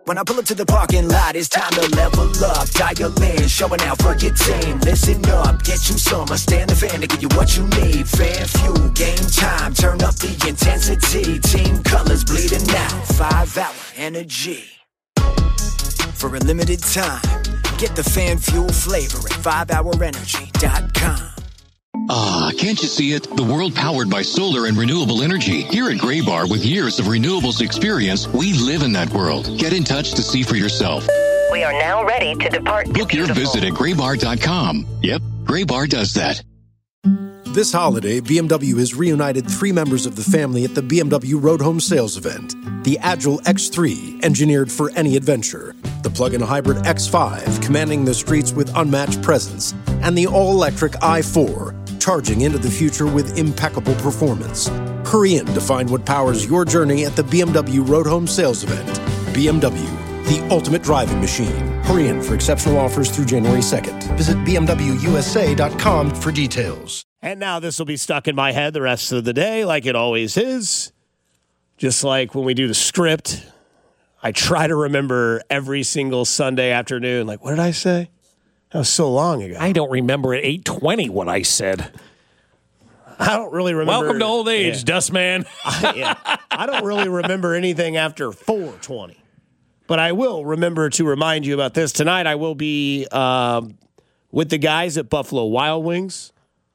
When I pull up to the parking lot, it's time to level up. Dial in, showing out for your team. Listen up, get you some. Stand the fan to give you what you need. Fan fuel, game time, turn up the intensity. Team colors bleeding out, 5-hour energy. For a limited time, get the fan fuel flavor at 5hourenergy.com. Ah, can't you see it? The world powered by solar and renewable energy. Here at Graybar, with years of renewables experience, we live in that world. Get in touch to see for yourself. We are now ready to depart. Book your visit at graybar.com. Yep, Graybar does that. This holiday, BMW has reunited 3 members of the family at the BMW Road Home Sales event. The Agile X3, engineered for any adventure. The plug-in hybrid X5, commanding the streets with unmatched presence. And the all-electric i4, charging into the future with impeccable performance. Hurry in to find what powers your journey at the BMW Road Home Sales event. BMW, the ultimate driving machine. Hurry in for exceptional offers through January 2nd. Visit BMWUSA.com for details. And now this will be stuck in my head the rest of the day, like it always is. Just like when we do the script, I try to remember every single Sunday afternoon. Like, what did I say? That was so long ago. I don't remember at 8:20 what I said. I don't really remember. Welcome to old age, Dustman. I don't really remember anything after 4:20. But I will remember to remind you about this. Tonight I will be with the guys at Buffalo Wild Wings,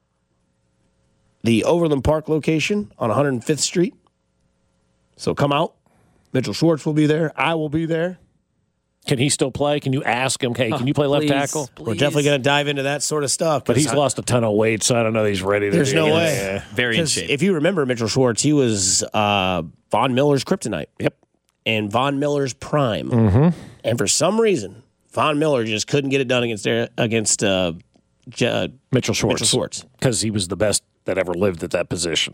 the Overland Park location on 105th Street. So come out. Mitchell Schwartz will be there. I will be there. Can he still play? Can you ask him, hey, can you play left tackle? We're definitely going to dive into that sort of stuff. But he's lost a ton of weight, so I don't know that he's ready. There's no way. Yeah. Very in shape. If you remember Mitchell Schwartz, he was Von Miller's kryptonite. Yep. And Von Miller's prime. Mm-hmm. And for some reason, Von Miller just couldn't get it done against Mitchell Schwartz. Because he was the best that ever lived at that position.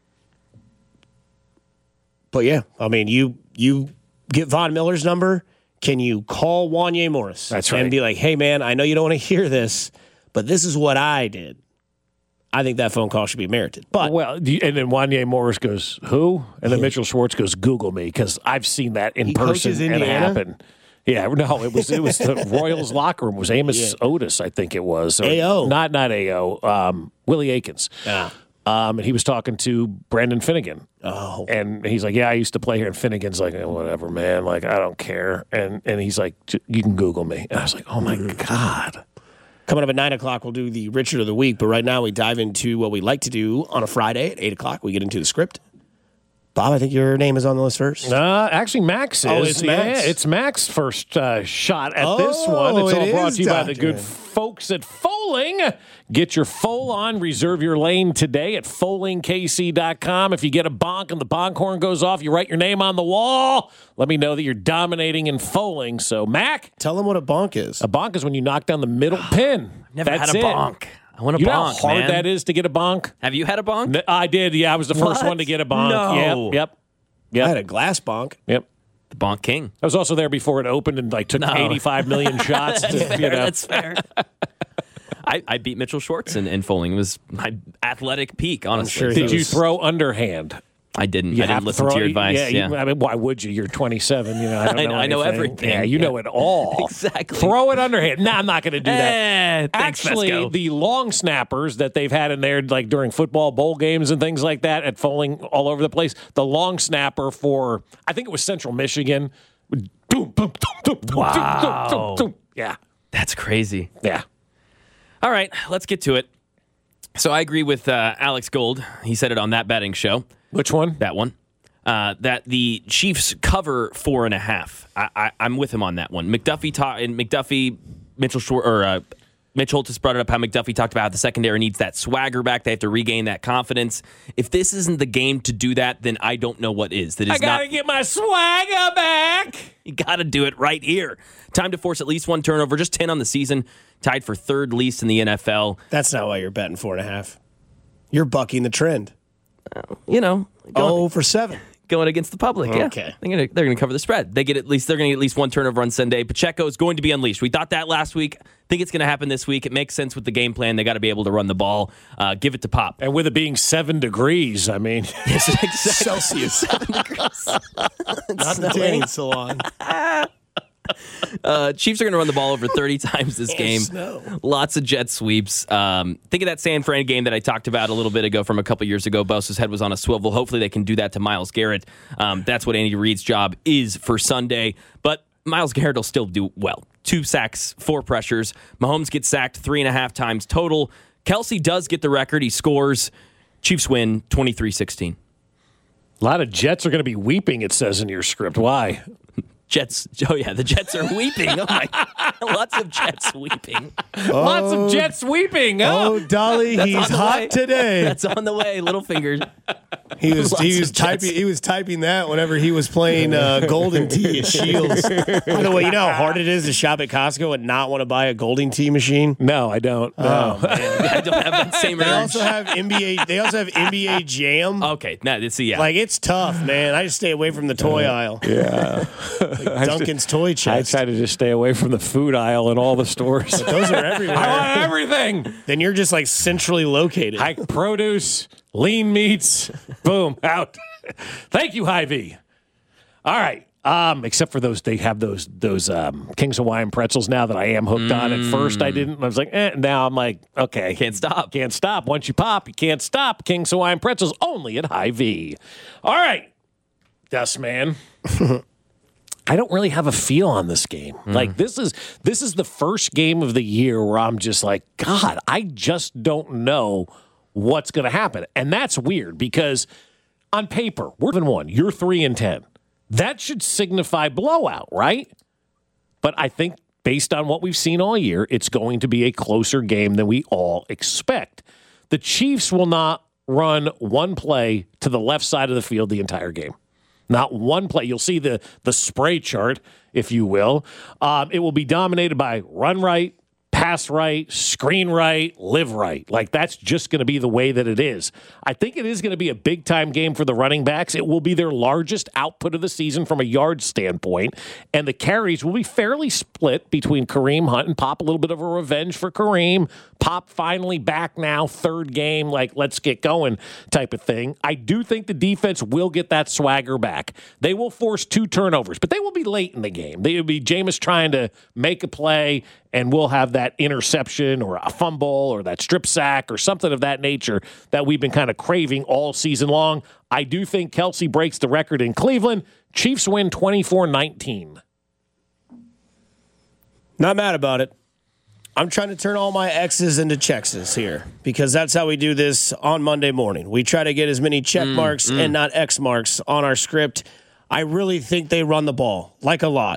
But yeah, I mean, you get Von Miller's number. Can you call Wanye Morris? That's right. And be like, hey, man, I know you don't want to hear this, but this is what I did. I think that phone call should be merited. But well, and then Wanye Morris goes, who? And then Mitchell Schwartz goes, Google me, because I've seen that in person and it happen. Yeah, no, it was the Royals locker room. It was Amos Otis, I think it was. Or, A.O. Not A.O. Willie Aikens. Yeah. And he was talking to Brandon Finnegan. Oh. And he's like, yeah, I used to play here. And Finnegan's like, whatever, man. Like, I don't care. And he's like, you can Google me. And I was like, oh, my God. Coming up at 9 o'clock, we'll do the Richard of the Week. But right now, we dive into what we like to do on a Friday at 8 o'clock. We get into the script. Bob, I think your name is on the list first. Actually, Max is. Oh, it's Max? Yeah, it's Max's first shot at this one. It's all brought to you by the good folks at Foaling. Get your Foal on. Reserve your lane today at FoalingKC.com. If you get a bonk and the bonk horn goes off, you write your name on the wall. Let me know that you're dominating in foaling. So, Mac. Tell them what a bonk is. A bonk is when you knock down the middle pin. Never That's had a it. bonk. I want a you bonk, know how hard man. that is to get a bonk? Have you had a bonk? I did. Yeah, I was the first one to get a bonk. No. Yep. I had a glass bonk. Yep. The bonk king. I was also there before it opened and took 85 million shots. That's fair. I beat Mitchell Schwartz in foaling. It was my athletic peak, honestly. Sure. Did you throw underhand? I didn't. I didn't listen to your advice. Yeah, I mean, why would you? You're 27. I know everything. Yeah, you know it all. Exactly. Throw it underhand. No, I'm not going to do that. Thanks, Actually, Fesco. the long snappers that they've had in there, like during football bowl games and things like that, at Foaling all over the place, the long snapper for, I think it was Central Michigan. Wow. Yeah. That's crazy. Yeah. All right, let's get to it. So I agree with Alex Gold. He said it on That Betting Show. Which one? That one. That the Chiefs cover 4.5. I'm with him on that one. Mitch Holtis brought it up how McDuffie talked about how the secondary needs that swagger back. They have to regain that confidence. If this isn't the game to do that, then I don't know what is. I got to get my swagger back. You got to do it right here. Time to force at least one turnover, just 10 on the season, tied for third least in the NFL. That's not why you're betting 4.5. You're bucking the trend. For 7. Going against the public, Okay. They're gonna cover the spread. They're gonna get at least one turnover on Sunday. Pacheco is going to be unleashed. We thought that last week. Think it's gonna happen this week. It makes sense with the game plan. They got to be able to run the ball. Give it to Pop. And with it being 7 degrees, I mean, Yes, exactly. Celsius. 7 degrees. Not the tanning salon. Chiefs are going to run the ball over 30 times this game. Lots of jet sweeps. Think of that San Fran game that I talked about a little bit ago from a couple years ago. Bosa's head was on a swivel. Hopefully they can do that to Myles Garrett. That's what Andy Reid's job is for Sunday. But Myles Garrett will still do well. 2 sacks, 4 pressures. Mahomes gets sacked 3.5 times total. Kelce does get the record. He scores. Chiefs win 23-16. A lot of Jets are going to be weeping, it says in your script. Why? Jets. Oh, yeah, the Jets are weeping. Oh, my. Lots of Jets weeping. Lots of Jets weeping. Oh, Dolly, he's hot today. That's on the way. Little fingers. He was typing that whenever he was playing Golden Tee at Shields. By the way, you know how hard it is to shop at Costco and not want to buy a Golden Tee machine? No, I don't. No. Oh, I don't have that same urge. They also have NBA Jam. Okay, yeah. Like, it's tough, man. I just stay away from the toy aisle. Yeah. Like Duncan's toy chest. I try to just stay away from the food aisle in all the stores. But those are everywhere. I want everything. Then you're just like centrally located. High produce, lean meats, boom, out. Thank you, Hy-Vee. All right. Except for those, they have those King's Hawaiian pretzels now that I am hooked on. At first, I didn't. I was like, now I'm like, okay. Can't stop. Can't stop. Once you pop, you can't stop. King's Hawaiian pretzels only at Hy-Vee. All right. Dust Man. I don't really have a feel on this game. Like, this is the first game of the year where I'm just like, God, I just don't know what's going to happen. And that's weird because on paper, we're 1. You're 3-10. That should signify blowout, right? But I think based on what we've seen all year, it's going to be a closer game than we all expect. The Chiefs will not run one play to the left side of the field the entire game. Not one play. You'll see the spray chart, if you will. It will be dominated by run right, pass right, screen right, live right. Like, that's just going to be the way that it is. I think it is going to be a big-time game for the running backs. It will be their largest output of the season from a yard standpoint, and the carries will be fairly split between Kareem Hunt and Pop. A little bit of a revenge for Kareem. Pop finally back now, 3rd game, like, let's get going type of thing. I do think the defense will get that swagger back. They will force 2 turnovers, but they will be late in the game. They will be Jameis trying to make a play, and we'll have that interception or a fumble or that strip sack or something of that nature that we've been kind of craving all season long. I do think Kelce breaks the record in Cleveland. Chiefs win 24-19. Not mad about it. I'm trying to turn all my X's into Checkses here because that's how we do this on Monday morning. We try to get as many check marks and not X marks on our script. I really think they run the ball, like a lot.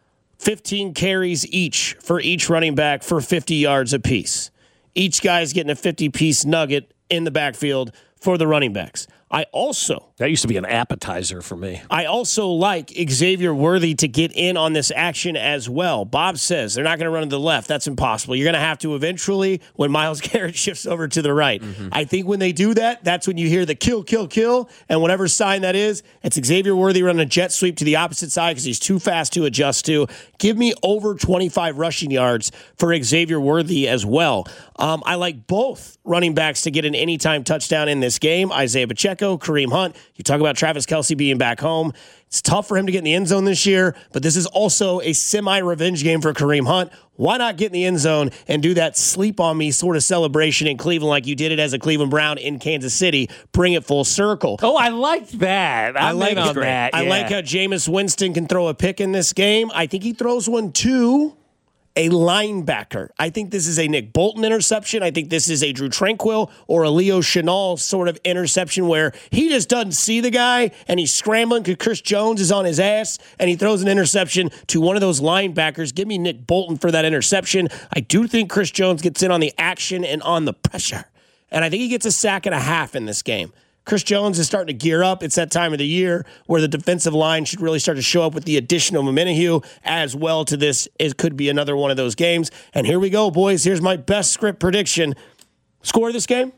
15 carries each for each running back for 50 yards apiece. Each guy's getting a 50-piece nugget in the backfield for the running backs. That used to be an appetizer for me. I also like Xavier Worthy to get in on this action as well. Bob says they're not going to run to the left. That's impossible. You're going to have to eventually when Myles Garrett shifts over to the right. I think when they do that, that's when you hear the kill, kill, kill. And whatever sign that is, it's Xavier Worthy running a jet sweep to the opposite side because he's too fast to adjust to. Give me over 25 rushing yards for Xavier Worthy as well. I like both running backs to get an anytime touchdown in this game. Isaiah Pacheco, Kareem Hunt. You talk about Travis Kelce being back home. It's tough for him to get in the end zone this year, but this is also a semi-revenge game for Kareem Hunt. Why not get in the end zone and do that sleep on me sort of celebration in Cleveland like you did it as a Cleveland Brown in Kansas City? Bring it full circle. Oh, I like that. I like that. Yeah. I like how Jameis Winston can throw a pick in this game. I think he throws one too. A linebacker. I think this is a Nick Bolton interception. I think this is a Drew Tranquill or a Leo Chenal sort of interception where he just doesn't see the guy and he's scrambling because Chris Jones is on his ass and he throws an interception to one of those linebackers. Give me Nick Bolton for that interception. I do think Chris Jones gets in on the action and on the pressure. And I think he gets a sack and a half in this game. Chris Jones is starting to gear up. It's that time of the year where the defensive line should really start to show up with the addition of Menahue as well to this. It could be another one of those games. And here we go, boys. Here's my best script prediction. Score of this game?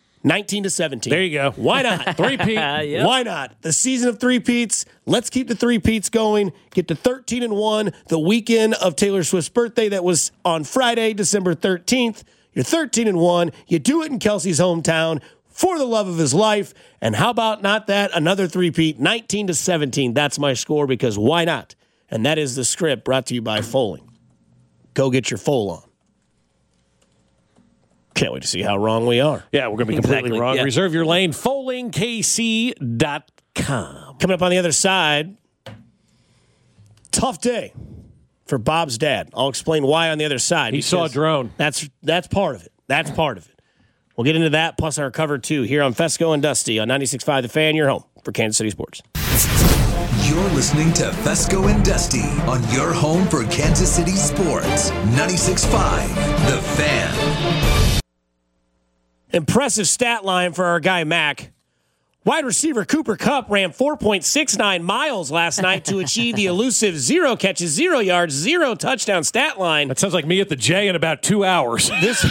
19-17. There you go. Why not? Three-peat. Yep. Why not? The season of three-peats. Let's keep the three-peats going. Get to 13-1. The weekend of Taylor Swift's birthday that was on Friday, December 13th. You're 13-1. You do it in Kelce's hometown. For the love of his life. And how about not that? Another three-peat, 19-17. That's my score because why not? And that is the script brought to you by Foaling. Go get your Foal on. Can't wait to see how wrong we are. Yeah, we're going to be completely wrong. Yeah. Reserve your lane. FoalingKC.com. Coming up on the other side, tough day for Bob's dad. I'll explain why on the other side. He saw a drone. That's part of it. That's part of it. We'll get into that, plus our cover two here on Fesco and Dusty on 96.5 The Fan, your home for Kansas City sports. You're listening to Fesco and Dusty on your home for Kansas City sports. 96.5 The Fan. Impressive stat line for our guy Mac. Wide receiver Cooper Kupp ran 4.69 miles last night to achieve the elusive 0 catches, 0 yards, 0 touchdown stat line. That sounds like me at the J in about 2 hours. This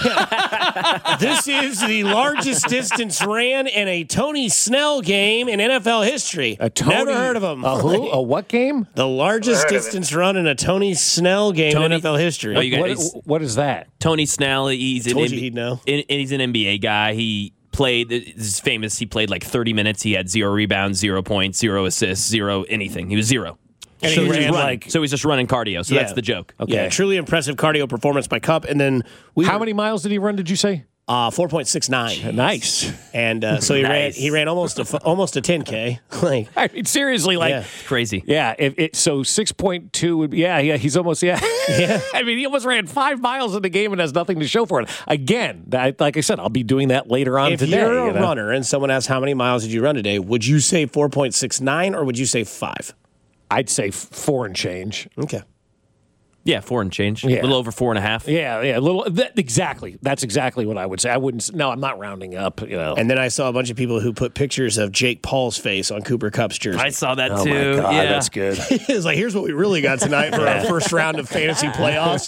is the largest distance ran in a Tony Snell game in NFL history. Never heard of him. A who? A what game? The largest distance run in a Tony Snell game in NFL history. Oh, you guys, What is that? Tony Snell, he's Told you he'd know. He's an NBA guy. He played, this is famous, he played like 30 minutes. He had 0 rebounds, 0 points, 0 assists, 0 anything. He was 0. And he ran So he's just running cardio. So that's the joke. Okay. Yeah, truly impressive cardio performance by Kupp. And then How many miles did he run, did you say? 4.69. Nice. And so he ran almost a 10K. Like, I mean, seriously, like, Yeah. Crazy. yeah. So 6.2 would be, he's almost, yeah. I mean, he almost ran 5 miles in the game and has nothing to show for it. Again, like I said, I'll be doing that later on if today. you're a runner and someone asks how many miles did you run today, would you say 4.69 or would you say 5? I'd say 4 and change. Okay. Yeah, 4 and change. Yeah. A little over 4.5. Yeah, a little. Exactly. That's exactly what I would say. I wouldn't. No, I'm not rounding up. And then I saw a bunch of people who put pictures of Jake Paul's face on Cooper Kupp's jersey. I saw that Oh too. my God, yeah. that's good. It's like, here's what we really got tonight for our first round of fantasy playoffs.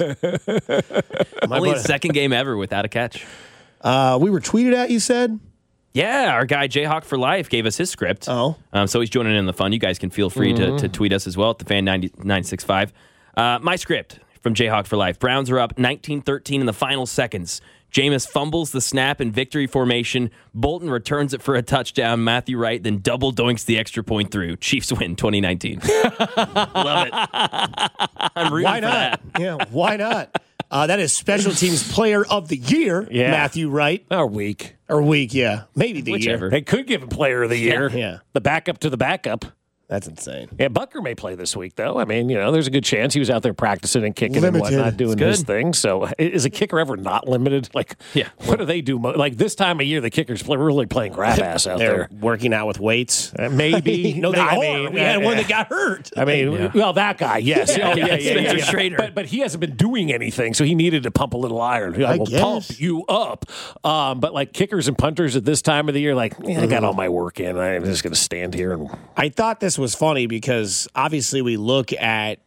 Only his second game ever without a catch. We were tweeted at, you said? Yeah, our guy Jayhawk for Life gave us his script. Oh. So he's joining in the fun. You guys can feel free to tweet us as well at the fan 965. My script from Jayhawk for Life. Browns are up 19-13 in the final seconds. Jameis fumbles the snap in victory formation. Bolton returns it for a touchdown. Matthew Wright then double doinks the extra point through. Chiefs win 2019. Love it. I'm rooting Why for not? that. Yeah, why not? That is Special Teams Player of the Year, Yeah. Matthew Wright. Or week. Or week, yeah. Maybe the Whichever. year. They could give him Player of the Year. Yeah. The backup to the backup. That's insane. Yeah, Butker may play this week, though. I mean, there's a good chance he was out there practicing and kicking Limited. and whatnot, doing It's his good. thing. So, is a kicker ever not limited? Like, Yeah. what do they do? Like, this time of year, the kickers really playing grab ass out They're there. working out with weights. Maybe. No, they I are. mean, We had one yeah. that got hurt. I mean, well, that guy, yes. Spencer Schrader. But he hasn't been doing anything, so he needed to pump a little iron. I will guess. pump you up. But like kickers and punters at this time of the year, like, I got all my work in. I'm just going to stand here and I thought this was funny because obviously we look at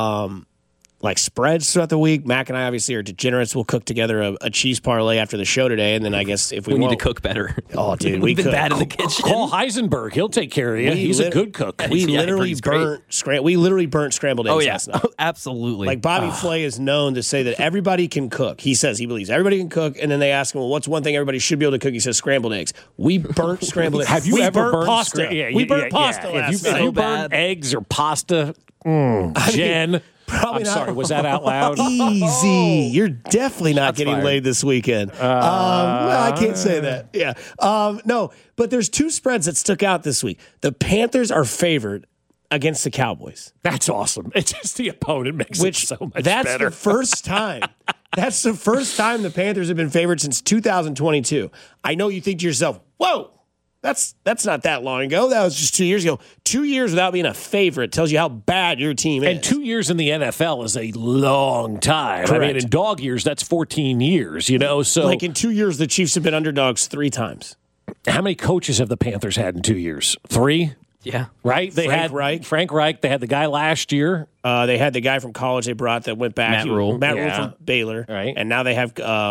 like spreads throughout the week. Mac and I obviously are degenerates. We'll cook together a cheese parlay after the show today, and then I guess if we We need to won't- cook better. Oh, dude, We've been cook. bad in the kitchen. call Heisenberg. He'll take care of you. He's a good cook. We Yeah, literally he's great. burnt scrambled eggs Oh, yeah. last night. Absolutely. Like Bobby Flay is known to say that everybody can cook. He says he believes everybody can cook, and then they ask him, "Well, what's one thing everybody should be able to cook?" He says scrambled eggs. We burnt scrambled eggs. Have you we ever burnt burned pasta? We burnt pasta last If night. you burn eggs or pasta, Jen, probably I'm not. sorry, was that out loud? Easy. You're definitely not getting fired. laid this weekend. Well, I can't say that. Yeah. No, but there's two spreads that stuck out this week. The Panthers are favored against the Cowboys, That's awesome. It's just the opponent makes which it so much that's better. the first time. That's the first time the Panthers have been favored since 2022. I know you think to yourself, whoa, that's not that long ago. That was just 2 years ago. 2 years without being a favorite tells you how bad your team is. And 2 years in the NFL is a long time. I mean, Correct. in dog years, that's 14 years, So, like in 2 years, the Chiefs have been underdogs 3 times. how many coaches have the Panthers had in 2 years? 3? yeah. Right? They Frank had Reich. Frank Reich. They had the guy last year. They had the guy from college they brought that went back. Matt Rule. Matt Rule Yeah. from Baylor. Right. And now they have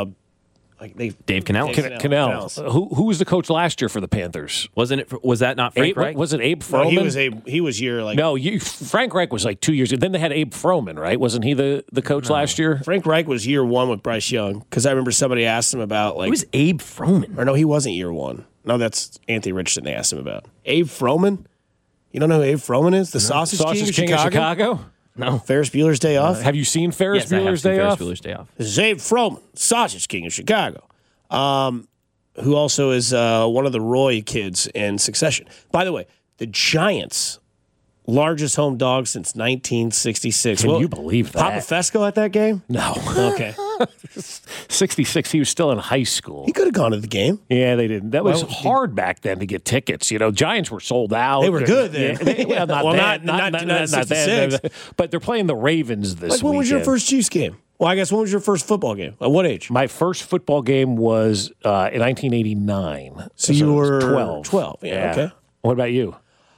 Dave Canales. Cannell. Who was the coach last year for the Panthers? Was that not Frank Abe, Reich? was it Abe No, Froman? he was year like No, Frank Reich was like 2 years ago. Then they had Abe Froman, right? Wasn't he the coach last year? Frank Reich was year 1 with Bryce Young because I remember somebody asked him about like It was Abe Froman. or no, he wasn't year 1. No, that's Anthony Richardson. They asked him about Abe Froman. You don't know who Abe Froman is? The Sausage King of Chicago. No. Ferris Bueller's Day Off? Have you seen Ferris Yes, I have Bueller's seen Day Ferris Off? Bueller's Day Off. This is Abe Froman, Sausage King of Chicago, who also is one of the Roy kids in Succession. By the way, the Giants' largest home dog since 1966. Can you believe that? Papa Fesco at that game? No. Okay. 66, he was still in high school. He could have gone to the game. Yeah, they didn't. That was hard back then to get tickets. Giants were sold out. They were good then. Yeah, not 66. But they're playing the Ravens this weekend. When was your first Chiefs game? Well, I guess when was your first football game? At what age? My first football game was in 1989. So you were 12. 12. Yeah, okay. What about you?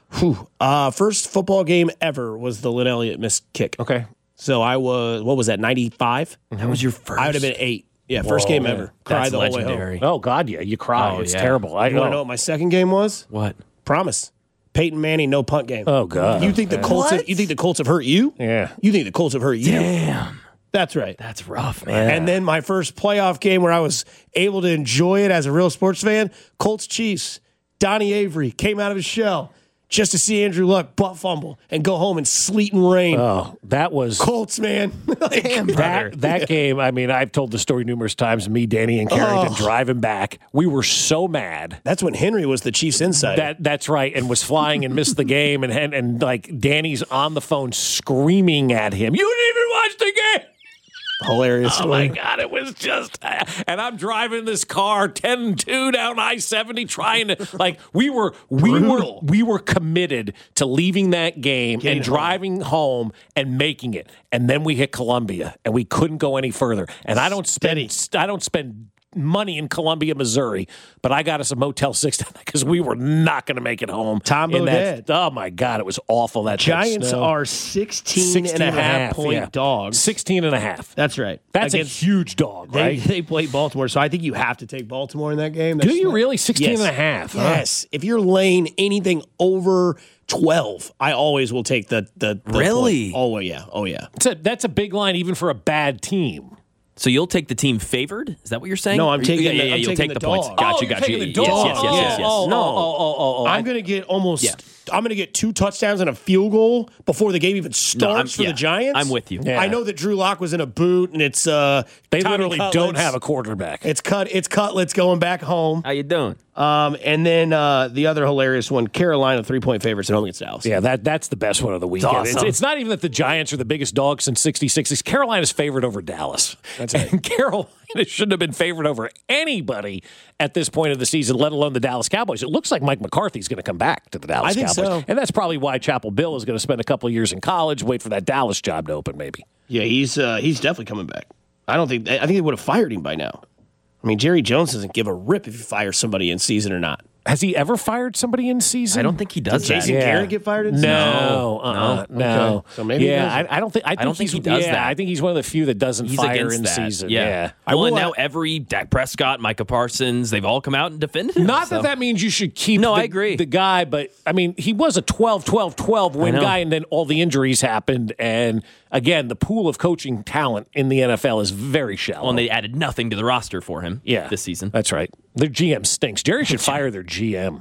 First football game ever was the Lynn Elliott missed kick. Okay. So I was, what was that, 95? That was your first. I would have been 8. Yeah, first game ever. Cried That's the whole way legendary. home. Oh, God, yeah. You cry. Oh, It's yeah. terrible. You want to know what my second game was? What? Promise. Peyton Manning, no punt game. Oh, God. You think the Colts? You think the Colts have hurt you? Yeah. You think the Colts have hurt you? Damn. That's right. That's rough, man. And then my first playoff game where I was able to enjoy it as a real sports fan, Colts Chiefs. Donnie Avery came out of his shell just to see Andrew Luck butt fumble and go home in sleet and rain. Oh, that was Colts, man. Damn, brother. that game. I mean, I've told the story numerous times. Me, Danny, and Carrington driving back. We were so mad. That's when Henry was the Chiefs insider. That's right, and was flying and missed the game, and like Danny's on the phone screaming at him. You didn't even watch the game. Hilarious. Oh my God, it was just, and I'm driving this car 10-2 down I-70 trying to, we were committed to leaving that game and driving home and making it. And then we hit Columbia and we couldn't go any further. And I don't spend money in Columbia, Missouri, but I got us a Motel 6 because we were not going to make it home. Tom Bodett. Oh my God, it was awful. That Giants snow. are 16 and a half point dogs. 16 and a half. That's right. That's a huge dog, right? They play Baltimore, so I think you have to take Baltimore in that game. Do you really? 16 and a half? Huh? Yes. If you're laying anything over 12, I always will take the Really? Point. Oh, yeah. Oh, yeah. That's a big line even for a bad team. So you'll take the team favored? Is that what you're saying? No, I'm taking Yeah, I'm you'll taking take the dog. points. Got you. You're taking the dog. Yes. I'm going to get I'm going to get 2 touchdowns and a field goal before the game even starts for the Giants. I'm with you. Yeah. I know that Drew Lock was in a boot, and it's They Tommy literally Cutlets. don't have a quarterback. It's Cutlets going back home. How you doing? And then the other hilarious one, Carolina 3-point favorites at home against Dallas. Yeah, that's the best one of the weekend. awesome. It's not even that the Giants are the biggest dog since '66. It's Carolina's favored over Dallas. That's right. And Carolina shouldn't have been favored over anybody at this point of the season, let alone the Dallas Cowboys. It looks like Mike McCarthy's going to come back to the Dallas I think Cowboys. so. And that's probably why Chapel Bill is going to spend a couple of years in college, wait for that Dallas job to open maybe. Yeah, he's definitely coming back. I think they would have fired him by now. I mean, Jerry Jones doesn't give a rip if you fire somebody in season or not. Has he ever fired somebody in season? I don't think he does Did that. Jason Garrett get fired in season? No. Okay. So maybe he doesn't. I don't think. I don't think he does that. I think he's one of the few that doesn't He's fire against in that. season. Yeah. Well, and now every Dak Prescott, Micah Parsons, they've all come out and defended him. Not so. that means you should keep I agree. the guy, but I mean, he was a 12-12-12 win guy, and then all the injuries happened. And again, the pool of coaching talent in the NFL is very shallow. Well, and they added nothing to the roster for him this season. That's right. Their GM stinks. Jerry should fire their GM.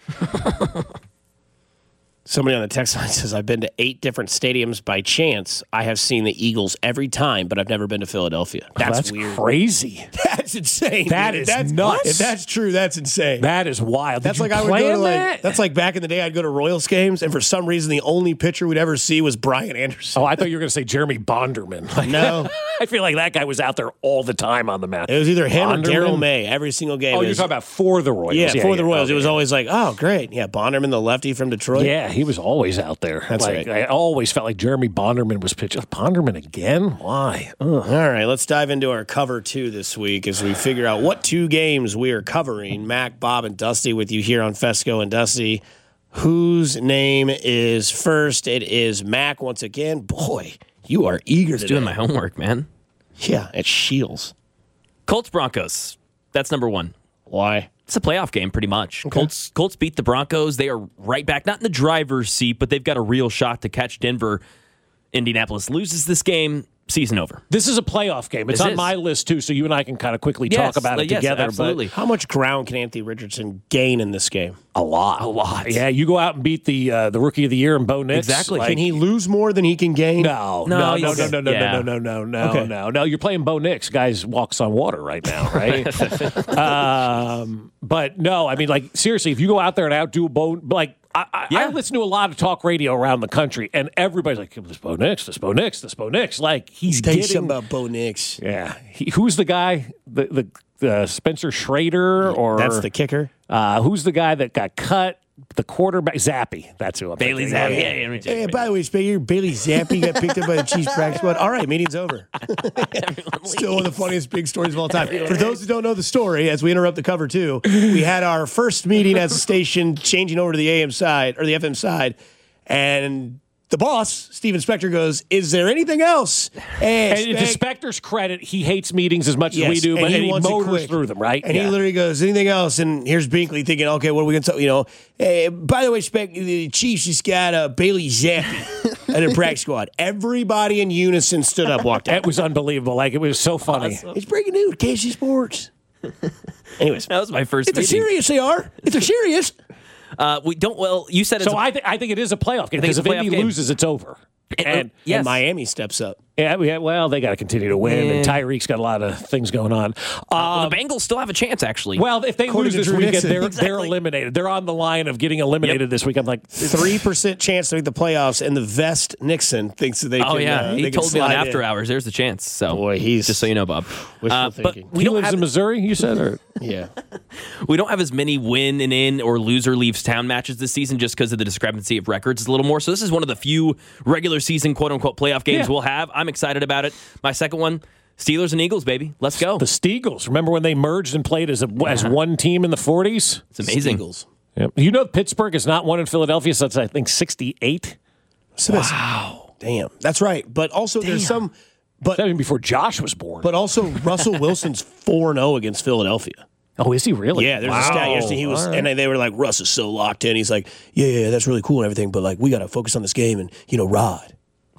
Somebody on the text line says, I've been to 8 different stadiums by chance. I have seen the Eagles every time, but I've never been to Philadelphia. That's weird. Crazy. That's insane. That's nuts. What? If that's true, that's insane. That is wild. That's Did like you I would go to that? that's like back in the day I'd go to Royals games, and for some reason the only pitcher we'd ever see was Brian Anderson. Oh, I thought you were going to say Jeremy Bonderman. No. I feel like that guy was out there all the time on the mound. It was either him Bonderman? or Daryl May every single game. Oh, you're talking about for the Royals. Yeah, for the Royals. Okay. It was always like, oh, great. Yeah, Bonderman, the lefty from Detroit. Yeah, he was always out there. That's right. I always felt like Jeremy Bonderman was pitching. Bonderman again? Why? Ugh. All right, let's dive into our cover 2 this week as we figure out what 2 games we are covering. Mac, Bob, and Dusty with you here on Fesco and Dusty. Whose name is first? It is Mac once again. Boy, you are eager to Doing my homework, man. Yeah, it's Shields. Colts Broncos. That's number 1. Why? It's a playoff game, pretty much. Okay. Colts beat the Broncos. They are right back, not in the driver's seat, but they've got a real shot to catch Denver. Indianapolis loses this game. season over. This is a playoff game. It's on my list, too, so you and I can kind of quickly talk about it together. Absolutely. But how much ground can Anthony Richardson gain in this game? A lot. Yeah, you go out and beat the Rookie of the Year and Bo Nix. Exactly. Can he lose more than he can gain? No. You're playing Bo Nix. Guys walks on water right now, right? But no, I mean, like, seriously, if you go out there and outdo Bo, like, I listen to a lot of talk radio around the country, and everybody's like, this Bo Nix. Like, he's Tell you getting... something about Bo Nix. Yeah. Who's the guy? The Spencer Schrader? Or that's the kicker? Who's the guy that got cut? The quarterback, Zappy. That's who I'm Bailey thinking. Zappe. Hey, by the way, Bailey Zappe got picked up by the Chiefs practice squad. All right, meeting's over. Still one of the funniest big stories of all time. For those who don't know the story, as we interrupt the cover too, we had our first meeting as a station changing over to the AM side or the FM side, and the boss, Steven Spector, goes, "Is there anything else?" And to Spector's credit, he hates meetings as much as we do, but he motors through them, right? And he literally goes, "Anything else?" And here's Binkley thinking, "Okay, what are we going to talk?" You know, hey, by the way, the Chiefs just got Bailey Zappe at a practice squad. Everybody in unison stood up, walked out. It was unbelievable. Like, it was so funny. Awesome. It's breaking news, KC Sports. Anyways, that was my first meeting. If they're serious, they are. If they're serious. We don't. Well, you said it's so. I think it is a playoff game because if Indy loses, it's over. And Miami steps up. Yeah, they got to continue to win, and Tyreek's got a lot of things going on. The Bengals still have a chance, actually. Well, if they lose this weekend, they're eliminated. They're on the line of getting eliminated this week. I'm like 3% chance to make the playoffs, and the vest Nixon thinks that they can. Oh yeah, he told me on After Hours. There's a chance. So boy, he's just so you know, Bob. But he lives in Missouri. You said, or yeah. We don't have as many win and in or loser leaves town matches this season just because of the discrepancy of records a little more. So this is one of the few regular season quote unquote playoff games we'll have. I'm excited about it. My second one, Steelers and Eagles, baby. Let's go. The Steagles. Remember when they merged and played as one team in the 40s? It's amazing. Steagles. Yep. You know Pittsburgh has not won in Philadelphia since, I think, 68? Wow. Damn. That's right. But also there's some... But that even before Josh was born. But also Russell Wilson's 4-0 against Philadelphia. Oh, is he really? Yeah, there's a stat yesterday. He was, and they were like, Russ is so locked in. He's like, yeah, that's really cool and everything, but like we got to focus on this game and ride.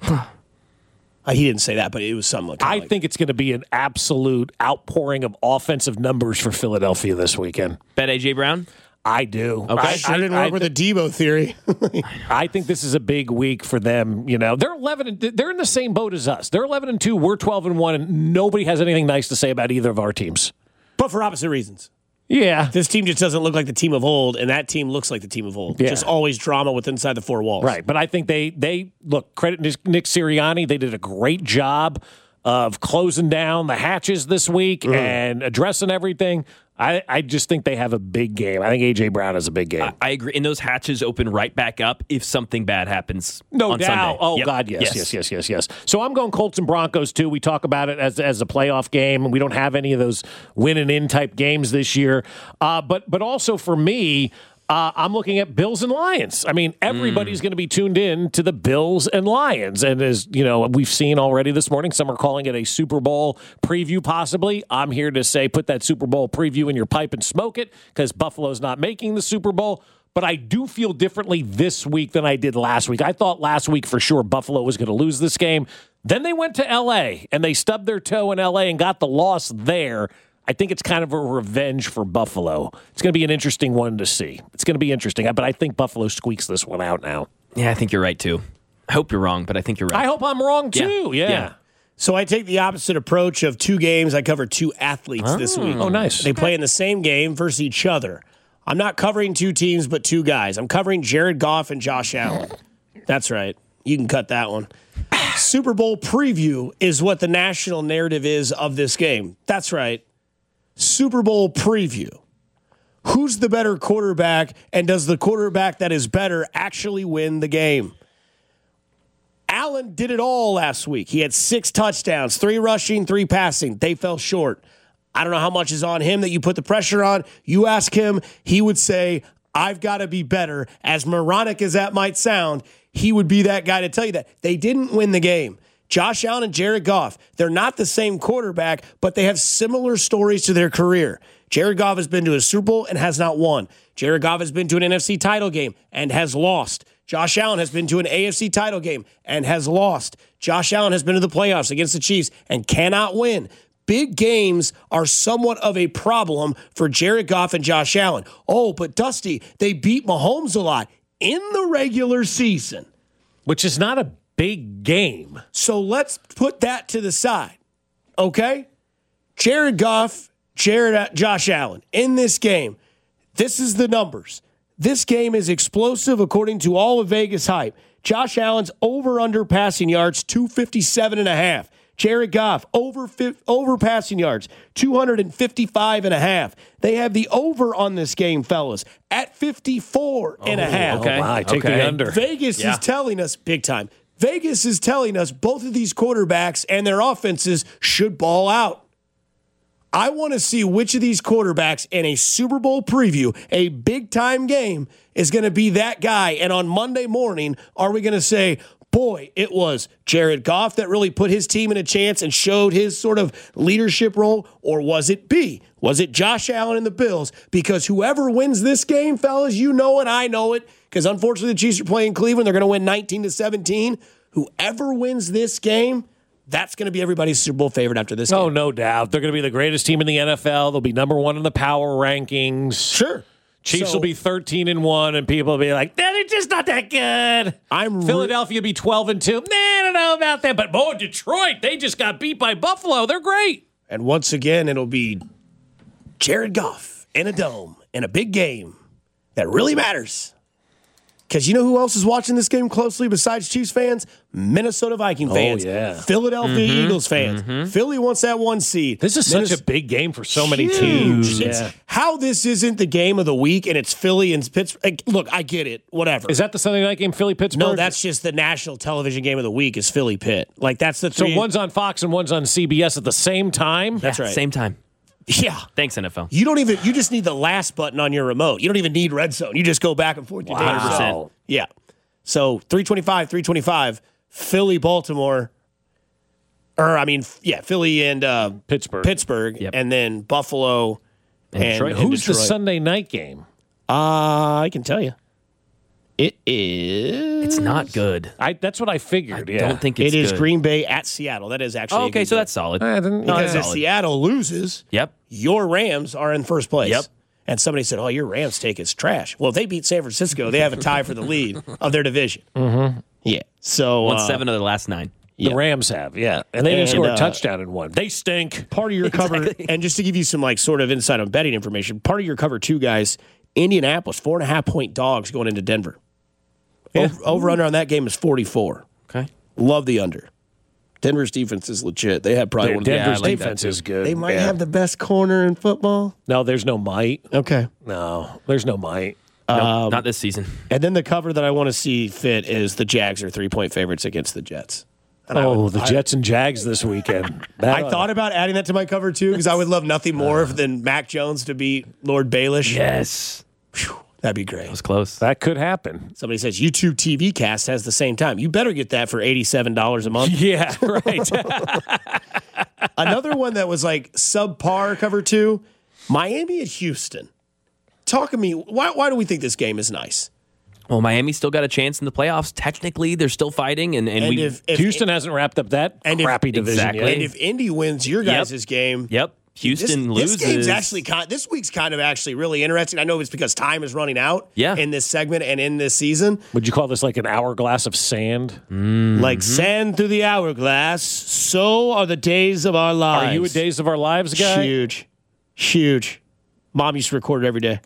He didn't say that, but it was something like that. I think it's going to be an absolute outpouring of offensive numbers for Philadelphia this weekend. Bet A.J. Brown? I do. Okay. I didn't work with the Debo theory. I think this is a big week for them. They're 11. They're in the same boat as us. They're 11-2. We're 12-1, and nobody has anything nice to say about either of our teams. But for opposite reasons. Yeah. This team just doesn't look like the team of old, and that team looks like the team of old. Yeah. Just always drama with inside the four walls. Right. But I think they look, credit Nick Sirianni. They did a great job of closing down the hatches this week and addressing everything. I just think they have a big game. I think A.J. Brown has a big game. I agree. And those hatches open right back up if something bad happens on Sunday. Oh, God, yes. So I'm going Colts and Broncos, too. We talk about it as a playoff game, and we don't have any of those win-and-in type games this year. But also for me, I'm looking at Bills and Lions. I mean, everybody's going to be tuned in to the Bills and Lions. And as we've seen already this morning, some are calling it a Super Bowl preview possibly. I'm here to say put that Super Bowl preview in your pipe and smoke it because Buffalo's not making the Super Bowl. But I do feel differently this week than I did last week. I thought last week for sure Buffalo was going to lose this game. Then they went to L.A. and they stubbed their toe in L.A. and got the loss there. I think it's kind of a revenge for Buffalo. It's going to be an interesting one to see. It's going to be interesting, but I think Buffalo squeaks this one out now. Yeah, I think you're right, too. I hope you're wrong, but I think you're right. I hope I'm wrong, too. Yeah. So I take the opposite approach of two games. I cover two athletes this week. Oh, nice. They play in the same game versus each other. I'm not covering two teams, but two guys. I'm covering Jared Goff and Josh Allen. That's right. You can cut that one. Super Bowl preview is what the national narrative is of this game. That's right. Super Bowl preview. Who's the better quarterback, and does the quarterback that is better actually win the game? Allen did it all last week. He had 6 touchdowns, 3 rushing, 3 passing. They fell short. I don't know how much is on him that you put the pressure on. You ask him, he would say, I've got to be better. As moronic as that might sound, he would be that guy to tell you that. They didn't win the game. Josh Allen and Jared Goff, they're not the same quarterback, but they have similar stories to their career. Jared Goff has been to a Super Bowl and has not won. Jared Goff has been to an NFC title game and has lost. Josh Allen has been to an AFC title game and has lost. Josh Allen has been to the playoffs against the Chiefs and cannot win. Big games are somewhat of a problem for Jared Goff and Josh Allen. Oh, but Dusty, they beat Mahomes a lot in the regular season. Which is not a big game. So let's put that to the side, okay? Jared Goff, Josh Allen, in this game, this is the numbers. This game is explosive according to all of Vegas hype. Josh Allen's over-under passing yards, 257.5. Jared Goff, over passing yards, 255.5. They have the over on this game, fellas, at 54.5. Okay. Oh my, take the under. Vegas is telling us, big time, Vegas is telling us both of these quarterbacks and their offenses should ball out. I want to see which of these quarterbacks in a Super Bowl preview, a big-time game, is going to be that guy. And on Monday morning, are we going to say, boy, it was Jared Goff that really put his team in a chance and showed his sort of leadership role? Or was it B? Was it Josh Allen and the Bills? Because whoever wins this game, fellas, you know it, I know it, because unfortunately the Chiefs are playing Cleveland. They're going to win 19-17. Whoever wins this game, that's going to be everybody's Super Bowl favorite after this game. Oh, no doubt. They're going to be the greatest team in the NFL. They'll be number one in the power rankings. Sure. Chiefs will be 13-1, and people will be like, nah, they're just not that good. Philadelphia will be 12-2. Nah, I don't know about that. But, boy, Detroit, they just got beat by Buffalo. They're great. And once again, it'll be Jared Goff in a dome in a big game that really matters. Because you know who else is watching this game closely besides Chiefs fans? Minnesota Viking fans. Oh, yeah. Philadelphia Eagles fans. Philly wants that 1 seed. This is such a big game for so many teams. Yeah. How this isn't the game of the week and it's Philly and Pittsburgh. Look, I get it. Whatever. Is that the Sunday night game, Philly-Pittsburgh? No, that's just the national television game of the week is Philly-Pitt. Like, that's the three. So one's on Fox and one's on CBS at the same time? That's right. Same time. Yeah. Thanks, NFL. You just need the last button on your remote. You don't even need red zone. You just go back and forth. 100%. Yeah. So 325, Philly, Baltimore, Philly and Pittsburgh, yep. And then Buffalo and Detroit. Who's the Sunday night game? I can tell you. It is. It's not good. That's what I figured. I don't think it's It is good. Green Bay at Seattle. That is actually okay, so that's solid. because if Seattle loses, Yep. your Rams are in first place. Yep. And somebody said, your Rams take is trash. Well, if they beat San Francisco, they have a tie for the lead of their division. Mm-hmm. Yeah. So won 7 of the last 9. The Rams have, yeah. And they didn't score a touchdown in one. They stink. Part of your cover, and just to give you some sort of insight on betting information, part of your cover too, guys, Indianapolis, 4.5-point dogs going into Denver. Yeah. Over-under on that game is 44. Okay. Love the under. Denver's defense is legit. They have probably one of the Denver's defense is good. They might have the best corner in football. No, there's no might. Okay. No, there's no might. Not this season. And then the cover that I want to see fit is the Jags are 3-point favorites against the Jets. And the Jets and Jags this weekend. I thought about adding that to my cover too because I would love nothing more than Mac Jones to beat Lord Baelish. Yes. Whew, that'd be great. That was close. That could happen. Somebody says YouTube TV cast has the same time. You better get that for $87 a month. Yeah, right. Another one that was like subpar cover 2, Miami at Houston. Talk to me. Why do we think this game is nice? Well, Miami still got a chance in the playoffs. Technically, they're still fighting, and if Houston hasn't wrapped up that crappy division yet. And if Indy wins your guys' game, Houston loses. This game's actually this week's kind of actually really interesting. I know it's because time is running out in this segment and in this season. Would you call this like an hourglass of sand? Like sand through the hourglass, so are the days of our lives. Are you a Days of Our Lives guy? Huge. Mom used to record it every day.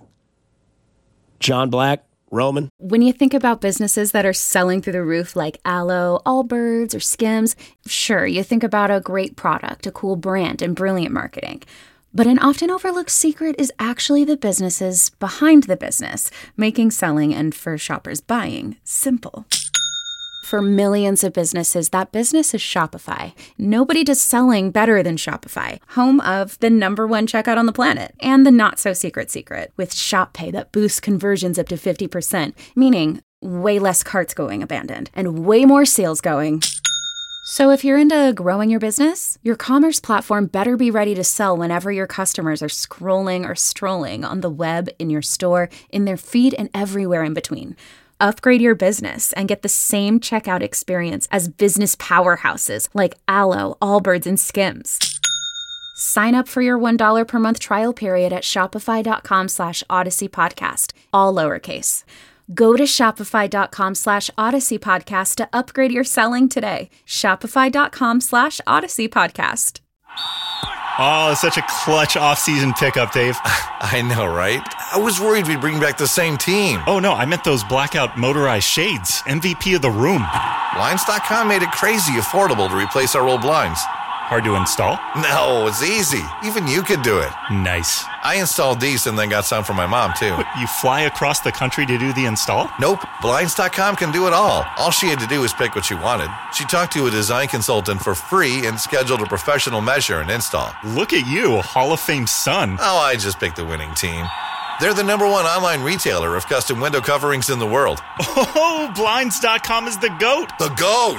John Black. Roman. When you think about businesses that are selling through the roof like Aloe, Allbirds, or Skims, sure, you think about a great product, a cool brand, and brilliant marketing. But an often overlooked secret is actually the businesses behind the business, making selling and for shoppers buying simple. For millions of businesses, that business is Shopify. Nobody does selling better than Shopify, home of the #1 checkout on the planet, and the not-so-secret secret, with Shop Pay that boosts conversions up to 50%, meaning way less carts going abandoned, and way more sales going. So if you're into growing your business, your commerce platform better be ready to sell whenever your customers are scrolling or strolling on the web, in your store, in their feed, and everywhere in between. Upgrade your business and get the same checkout experience as business powerhouses like Alo, Allbirds, and Skims. Sign up for your $1 per month trial period at shopify.com/Odyssey Podcast, all lowercase. Go to shopify.com/Odyssey Podcast to upgrade your selling today. Shopify.com/Odyssey Podcast. Oh, it's such a clutch off-season pickup, Dave. I know, right? I was worried we'd bring back the same team. Oh, no, I meant those blackout motorized shades. MVP of the room. Blinds.com made it crazy affordable to replace our old blinds. Hard to install? No, it's easy. Even you could do it. Nice. I installed these and then got some for my mom, too. What, you fly across the country to do the install? Nope. Blinds.com can do it all. All she had to do was pick what she wanted. She talked to a design consultant for free and scheduled a professional measure and install. Look at you, a Hall of Fame son. Oh, I just picked the winning team. They're the #1 online retailer of custom window coverings in the world. Oh, Blinds.com is the GOAT. The GOAT!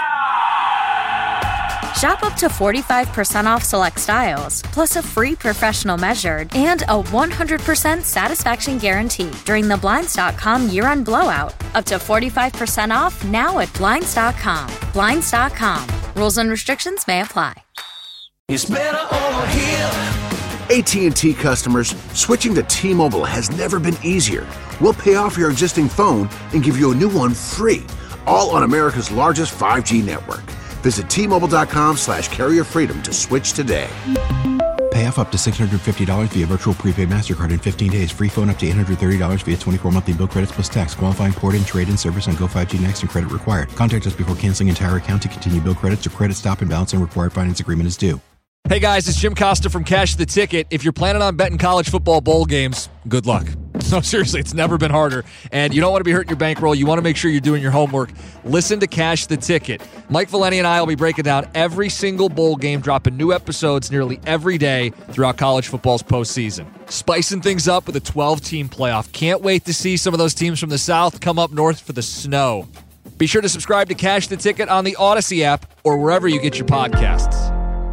Shop up to 45% off select styles, plus a free professional measured and a 100% satisfaction guarantee during the Blinds.com year-end blowout. Up to 45% off now at Blinds.com. Blinds.com. Rules and restrictions may apply. It's better over here. AT&T customers, switching to T-Mobile has never been easier. We'll pay off your existing phone and give you a new one free, all on America's largest 5G network. Visit T-Mobile.com/carrierfreedom to switch today. Pay off up to $650 via virtual prepaid MasterCard in 15 days. Free phone up to $830 via 24 monthly bill credits plus tax. Qualifying port-in, trade-in service on Go5G Next and credit required. Contact us before canceling entire account to continue bill credits or credit stop and balance and required finance agreement is due. Hey guys, it's Jim Costa from Cash the Ticket. If you're planning on betting college football bowl games, good luck. No, seriously, it's never been harder. And you don't want to be hurting your bankroll. You want to make sure you're doing your homework. Listen to Cash the Ticket. Mike Valeni and I will be breaking down every single bowl game, dropping new episodes nearly every day throughout college football's postseason. Spicing things up with a 12-team playoff. Can't wait to see some of those teams from the South come up north for the snow. Be sure to subscribe to Cash the Ticket on the Odyssey app or wherever you get your podcasts.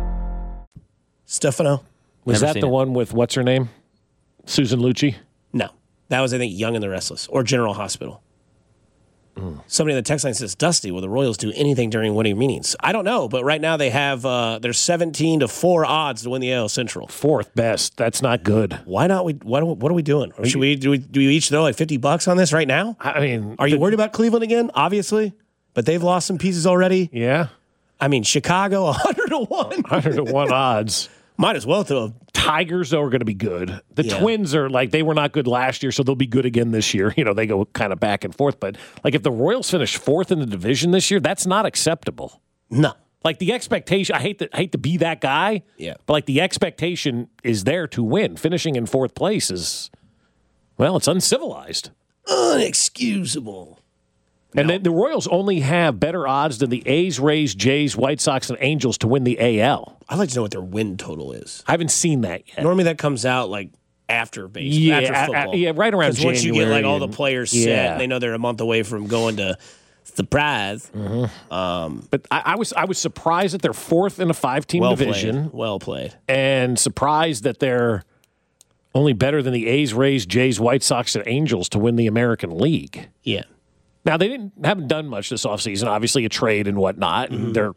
Stefano. Was that the one with, what's her name? Susan Lucci? No. That was, I think, Young and the Restless or General Hospital. Somebody in the text line says, Dusty, will the Royals do anything during winning meetings? I don't know, but right now they have, there's 17-4 odds to win the AL Central. Fourth best. That's not good. Why not? What are we doing? Or should we do you each throw like $50 on this right now? I mean, are you worried about Cleveland again? Obviously, but they've lost some pieces already. Yeah. I mean, Chicago, 100-1. 100-1 odds. Might as well throw. Tigers, though, are going to be good. The Twins are like, they were not good last year, so they'll be good again this year. You know, they go kind of back and forth. But, like, if the Royals finish fourth in the division this year, that's not acceptable. No. Like, the expectation, I hate to be that guy. Yeah. But, like, the expectation is there to win. Finishing in fourth place is, well, it's uncivilized. Unexcusable. And then the Royals only have better odds than the A's, Rays, Jays, White Sox, and Angels to win the AL. I'd like to know what their win total is. I haven't seen that yet. Normally that comes out like after baseball, after football. Right around January. Once you get like all the players set, and they know they're a month away from going to surprise. Mm-hmm. But I was surprised that they're fourth in a 5-team division. Well played. And surprised that they're only better than the A's, Rays, Jays, White Sox, and Angels to win the American League. Yeah. Now, they haven't done much this offseason, obviously a trade and whatnot, and they're,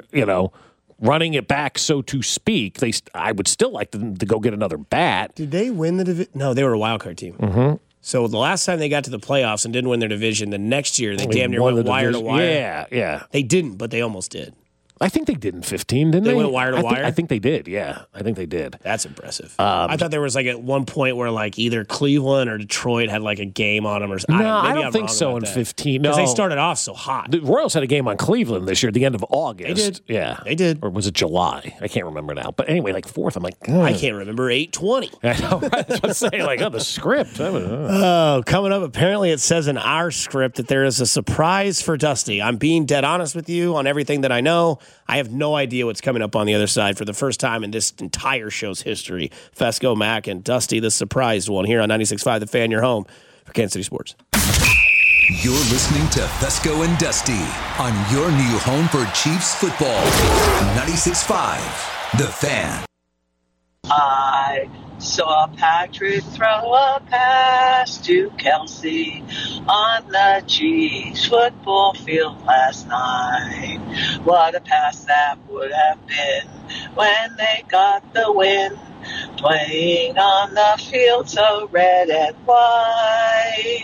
running it back, so to speak. I would still like them to go get another bat. Did they win the division? No, they were a wild card team. Mm-hmm. So the last time they got to the playoffs and didn't win their division, the next year they damn near went wire to wire. Yeah. They didn't, but they almost did. I think they did in 15, didn't they? They went wire to wire? I think they did, yeah. I think they did. That's impressive. I thought there was like at one point where like either Cleveland or Detroit had like a game on them or something. I don't think so in 15. No. Because they started off so hot. The Royals had a game on Cleveland this year at the end of August. They did. Yeah. They did. Or was it July? I can't remember now. But anyway, like fourth, I'm like, I can't remember. 8:20. I know, right? I was about to say, like, the script. Coming up, apparently it says in our script that there is a surprise for Dusty. I'm being dead honest with you on everything that I know. I have no idea what's coming up on the other side for the first time in this entire show's history. Fesco, Mac, and Dusty, the surprised one, here on 96.5 The Fan, your home for Kansas City Sports. You're listening to Fesco and Dusty on your new home for Chiefs football. 96.5 The Fan. I Saw Patrick throw a pass to Kelsey on the Chiefs football field last night. What a pass that would have been when they got the win. Playing on the field so red and white.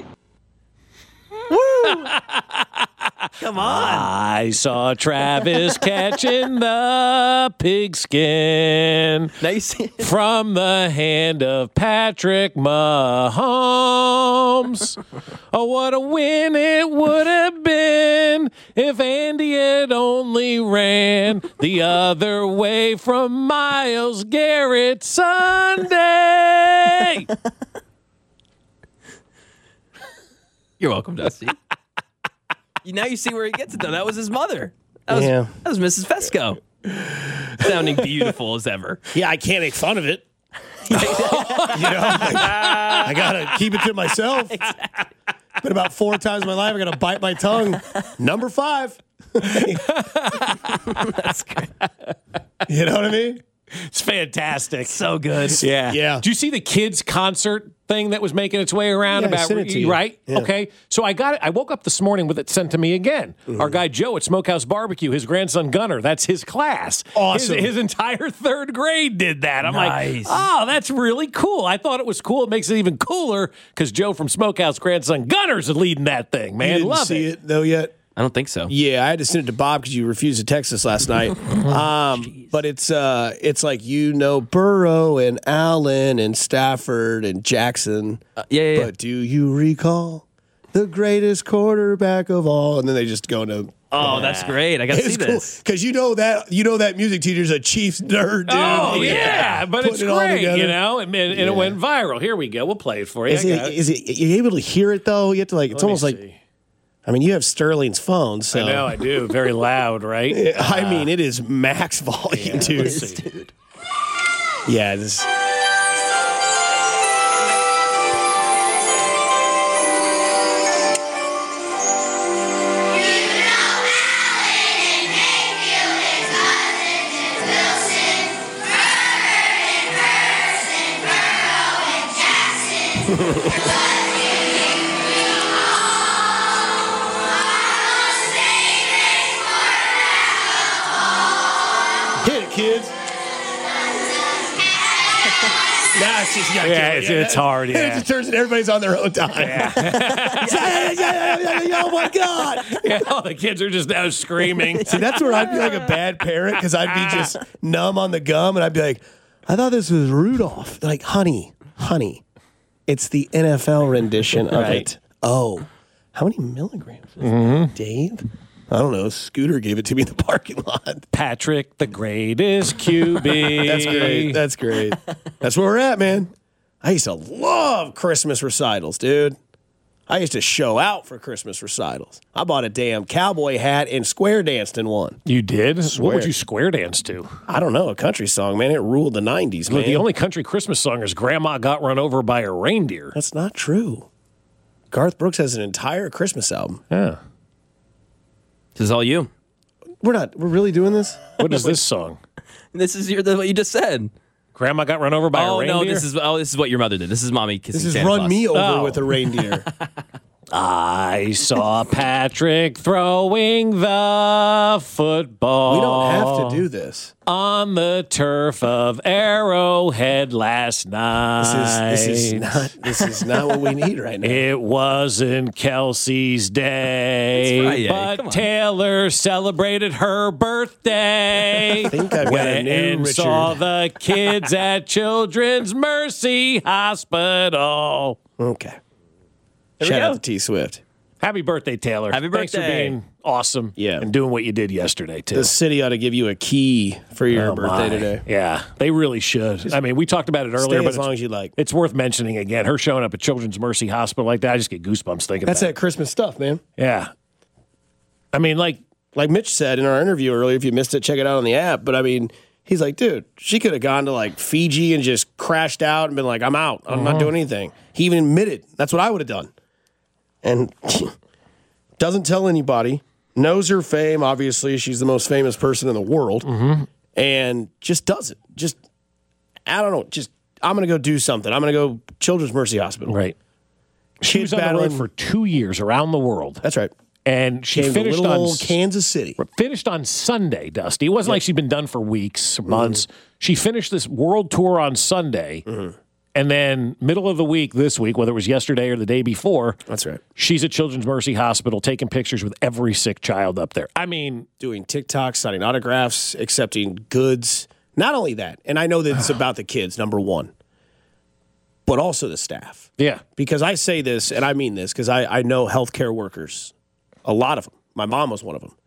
Woo! Come on. I saw Travis catching the pigskin from the hand of Patrick Mahomes. Oh, what a win it would have been if Andy had only ran the other way from Myles Garrett Sunday. You're welcome, Dusty. Now you see where he gets it, though. That was his mother. That was Mrs. Fesco. Sounding beautiful as ever. Yeah, I can't make fun of it. I got to keep it to myself. Exactly. Been about 4 times in my life, I got to bite my tongue. Number 5. That's good. You know what I mean? It's fantastic. So good. Yeah. Do you see the kids' concert thing that was making its way around I sent it to you. Right? Yeah. Okay. So I got it. I woke up this morning with it sent to me again. Mm-hmm. Our guy Joe at Smokehouse Barbecue, his grandson Gunner, that's his class. Awesome. His entire 3rd grade did that. I'm like, oh, that's really cool. I thought it was cool. It makes it even cooler because Joe from Smokehouse grandson Gunner's leading that thing, man. You didn't Love see it though yet? I don't think so. Yeah, I had to send it to Bob because you refused to text us last night. But it's like Burrow and Allen and Stafford and Jackson. Yeah. But do you recall the greatest quarterback of all? And then they just go into. Oh, that's great! I got to see this because you know that music teacher's a Chiefs nerd, dude. Oh yeah, but it's Putting it all great, together. you know. And it went viral. Here we go. We'll play it for you. Is it? You able to hear it though? You have to it's almost like. I mean, you have Sterling's phone, so. I know, I do. Very loud, right? I mean, it is max volume, dude. Yeah, this. Kids. Nah, it's just it's hard. Yeah, it just turns out everybody's on their own time. Oh my god! Yeah, all the kids are just now screaming. See, that's where I'd be like a bad parent because I'd be just numb on the gum, and I'd be like, "I thought this was Rudolph." They're like, honey, it's the NFL rendition of it. Oh, how many milligrams? Is that, Dave? I don't know. Scooter gave it to me in the parking lot. Patrick, the greatest QB. That's great. That's where we're at, man. I used to love Christmas recitals, dude. I used to show out for Christmas recitals. I bought a damn cowboy hat and square danced in one. You did? Swear. What would you square dance to? I don't know. A country song, man. It ruled the 90s, man. The only country Christmas song is Grandma Got Run Over by a Reindeer. That's not true. Garth Brooks has an entire Christmas album. Yeah. This is all you. We're really doing this? What is this song? This is what you just said. Grandma got run over by a reindeer? No, this is what your mother did. This is mommy kissing This is Santa run Claus. me over with a reindeer. I saw Patrick throwing the football. We don't have to do this. On the turf of Arrowhead last night. This is not what we need right now. It wasn't Kelsey's day, Friday. but Taylor celebrated her birthday. I think I've got a new and Richard. saw the kids at Children's Mercy Hospital. Okay. There we Shout go. out to T Swift. Happy birthday, Taylor. Happy Thanks for birthday. being awesome Yeah. and doing what you did yesterday, too. The city ought to give you a key for your birthday today. Yeah, they really should. I mean, we talked about it earlier, Stay but as long as you like. it's worth mentioning again. Her showing up at Children's Mercy Hospital like that, I just get goosebumps thinking That's about that Christmas stuff, man. it. Yeah. I mean, like Mitch said in our interview earlier, if you missed it, check it out on the app. But I mean, he's like, dude, she could have gone to like Fiji and just crashed out and been like, I'm out. I'm not doing anything. He even admitted that's what I would have done. And doesn't tell anybody, knows her fame. Obviously, she's the most famous person in the world. And just does it. Just, I don't know. Just, I'm going to go do something. I'm going to go Children's Mercy Hospital. Right. She was on the road for 2 years around the world. That's right. And she finished on old Kansas City. Finished on Sunday, Dusty. It wasn't like she'd been done for weeks, months. She finished this world tour on Sunday. And then middle of the week, this week, whether it was yesterday or the day before, that's right. She's at Children's Mercy Hospital taking pictures with every sick child up there. I mean, doing TikToks, signing autographs, accepting goods. Not only that, and I know that it's about the kids, number one, but also the staff. Yeah. Because I say this, and I mean this, because I know healthcare workers, a lot of them. My mom was one of them.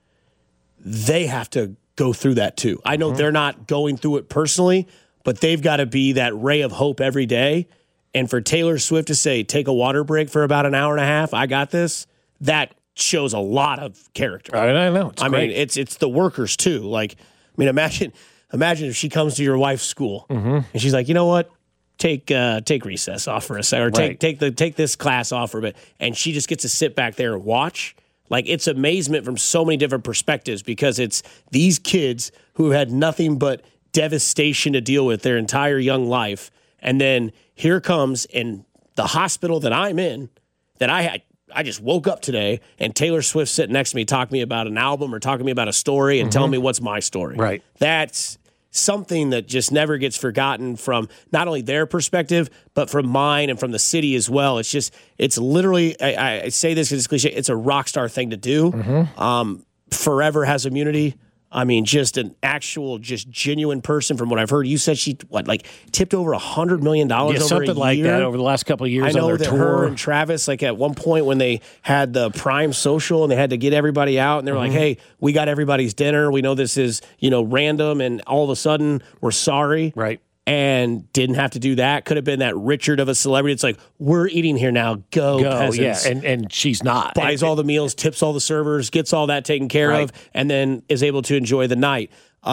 They have to go through that too. I know they're not going through it personally, but they've got to be that ray of hope every day. And for Taylor Swift to say, take a water break for about an hour and a half, I got this, that shows a lot of character. I know. It's great. mean, it's the workers too. Like, I mean, imagine if she comes to your wife's school and she's like, you know what? Take recess off for a second, or take this class off for a bit, and she just gets to sit back there and watch. Like, it's amazement from so many different perspectives, because it's these kids who had nothing but devastation to deal with their entire young life, and then here comes in the hospital that I'm in, that I just woke up today, and Taylor Swift sitting next to me talking to me about an album or talking to me about a story and telling me what's my story. Right. That's something that just never gets forgotten from not only their perspective, but from mine and from the city as well. It's literally, I say this because it's cliche, it's a rock star thing to do. Forever has immunity. I mean, just an actual, just genuine person. From what I've heard, you said she tipped over $100 million over something a year? like that over the last couple of years. I know on their that tour. her and Travis, like at one point when they had the Prime Social and they had to get everybody out, and they're like, "Hey, we got everybody's dinner. We know this is random, and all of a sudden we're sorry." Right. And didn't have to do that. Could have been that Richard of a celebrity. It's like, we're eating here now. Go peasants. Yeah, and she's not. Buys all the meals, tips all the servers, gets all that taken care of, and then is able to enjoy the night.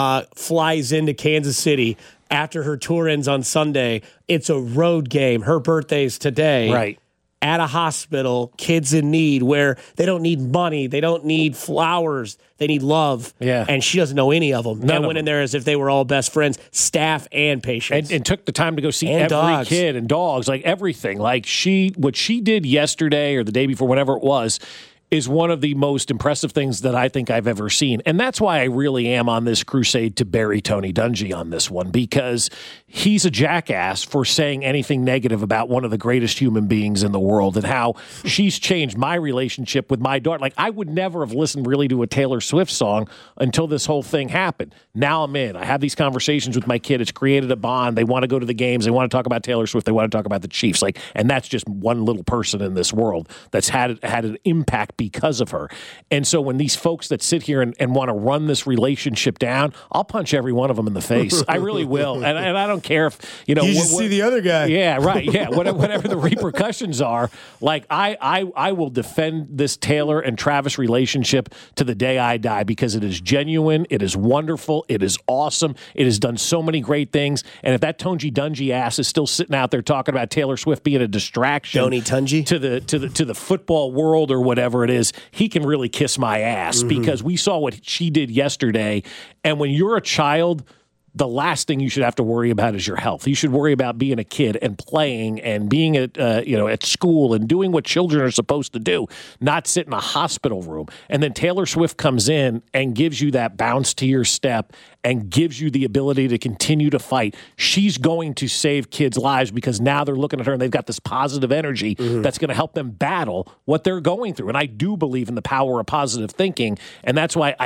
Flies into Kansas City after her tour ends on Sunday. It's a road game. Her birthday's today. Right. At a hospital, kids in need, where they don't need money, they don't need flowers, they need love. Yeah. And she doesn't know any of them. None of went in there as if they were all best friends, staff and patients. And took the time to go see And every dogs. kid and dogs, like everything. Like what she did yesterday or the day before, whenever it was, is one of the most impressive things that I think I've ever seen. And that's why I really am on this crusade to bury Tony Dungy on this one, because he's a jackass for saying anything negative about one of the greatest human beings in the world, and how she's changed my relationship with my daughter. Like, I would never have listened really to a Taylor Swift song until this whole thing happened. Now I'm in. I have these conversations with my kid. It's created a bond. They want to go to the games. They want to talk about Taylor Swift. They want to talk about the Chiefs. And that's just one little person in this world that's had an impact because of her. And so when these folks that sit here and want to run this relationship down, I'll punch every one of them in the face. I really will. And I don't care if, you just see the other guy. Yeah, right. Yeah, whatever the repercussions are. Like, I will defend this Taylor and Travis relationship to the day I die, because it is genuine. It is wonderful. It is awesome. It has done so many great things. And if that Tony Dungy ass is still sitting out there talking about Taylor Swift being a distraction Tony Dungy to the football world or whatever it is, he can really kiss my ass, because we saw what she did yesterday. And when you're a child, the last thing you should have to worry about is your health. You should worry about being a kid and playing and being at school and doing what children are supposed to do, not sit in a hospital room. And then Taylor Swift comes in and gives you that bounce to your step and gives you the ability to continue to fight. She's going to save kids' lives, because now they're looking at her and they've got this positive energy that's going to help them battle what they're going through. And I do believe in the power of positive thinking. And that's why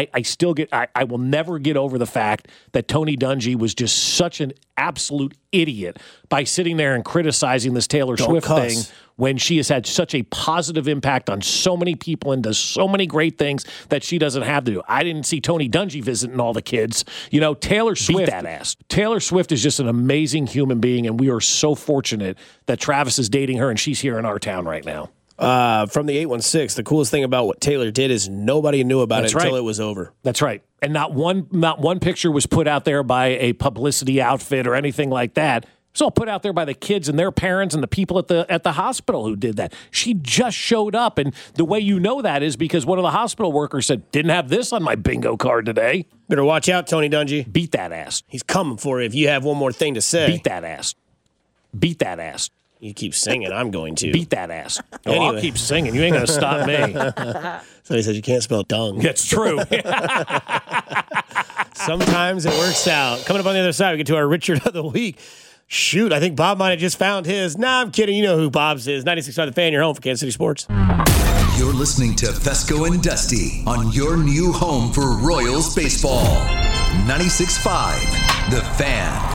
I will never get over the fact that Tony Dungy was just such an absolute idiot by sitting there and criticizing this Taylor Swift thing, when she has had such a positive impact on so many people and does so many great things that she doesn't have to do. I didn't see Tony Dungy visiting all the kids. Taylor Swift, beat that ass. Taylor Swift is just an amazing human being, and we are so fortunate that Travis is dating her and she's here in our town right now. From the 816, the coolest thing about what Taylor did is nobody knew about it until it was over. That's right. And not one picture was put out there by a publicity outfit or anything like that. It's all put out there by the kids and their parents and the people at the hospital who did that. She just showed up, and the way you know that is because one of the hospital workers said, "Didn't have this on my bingo card today." Better watch out, Tony Dungy. Beat that ass. He's coming for you if you have one more thing to say. Beat that ass. Beat that ass. You keep singing, I'm going to. Beat that ass. Anyway. I'll keep singing. You ain't going to stop me. Somebody says you can't spell dung. That's true. Sometimes it works out. Coming up on the other side, we get to our Richard of the Week. Shoot, I think Bob might have just found his. Nah, I'm kidding. You know who Bob's is. 96.5 The Fan, your home for Kansas City sports. You're listening to Fesco and Dusty on your new home for Royals baseball. 96.5 The Fan.